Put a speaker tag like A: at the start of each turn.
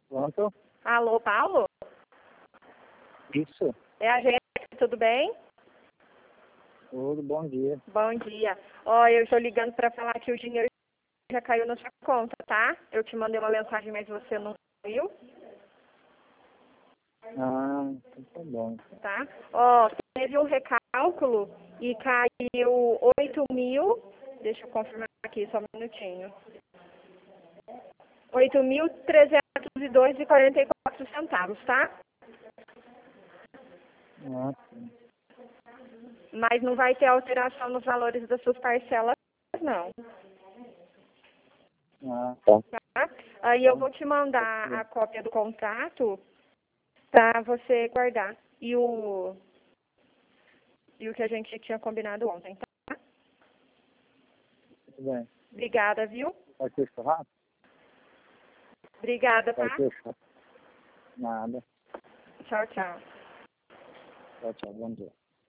A: Pronto?
B: Alô, Paulo?
A: Isso.
B: É a gente, tudo bem?
A: Tudo, bom dia.
B: Bom dia. Ó, eu estou ligando para falar que o dinheiro já caiu na sua conta, tá? Eu te mandei uma mensagem, mas você não viu,
A: Ah, então tá bom.
B: tá? Ó, teve um recálculo e caiu 8.000. Deixa eu confirmar aqui, só um minutinho. 8.302,44 centavos, tá?
A: Ah, sim.
B: Mas não vai ter alteração nos valores das suas parcelas, não.
A: Ah, tá.
B: Tá? Aí eu vou te mandar a cópia do contrato para você guardar. E o que a gente tinha combinado ontem, tá?
A: Tudo bem.
B: Obrigada, viu?
A: Vai ter churrasco?
B: Obrigada,
A: Vai
B: tá?
A: ter churrasco? Nada.
B: Tchau, tchau.
A: Tchau, tchau. Bom dia.